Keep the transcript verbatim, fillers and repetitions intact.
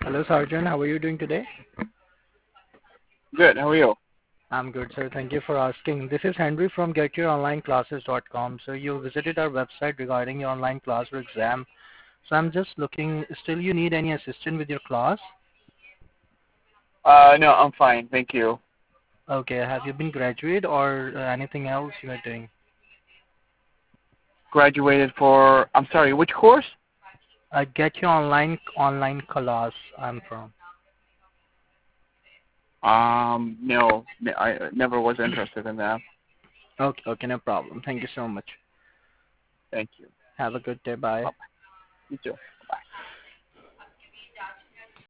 Hello, Sergeant. How are you doing today? Good. How are you? I'm good, sir. Thank you for asking. This is Henry from get your online classes dot com. So you visited our website regarding your online class or exam. So I'm just looking, still you need any assistance with your class? Uh, no, I'm fine. Thank you. Okay, have you been graduate or uh, anything else you are doing? Graduated for. I'm sorry. Which course? Uh, get your online online class I'm from. Um, no, I never was interested in that. Okay, okay, no problem. Thank you so much. Thank you. Have a good day. Bye. Bye. You too.